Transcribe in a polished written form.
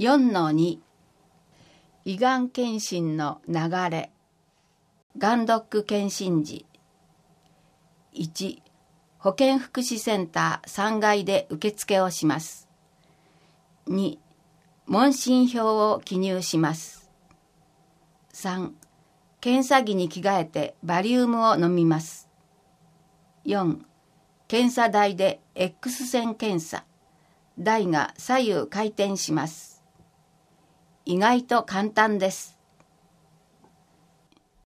4-2 胃がん検診の流れ。がんドック検診時。1、保健福祉センター3階で受付をします。2、問診票を記入します。3、検査着に着替えてバリウムを飲みます。4、検査台で X 線検査。台が左右回転します。意外と簡単です。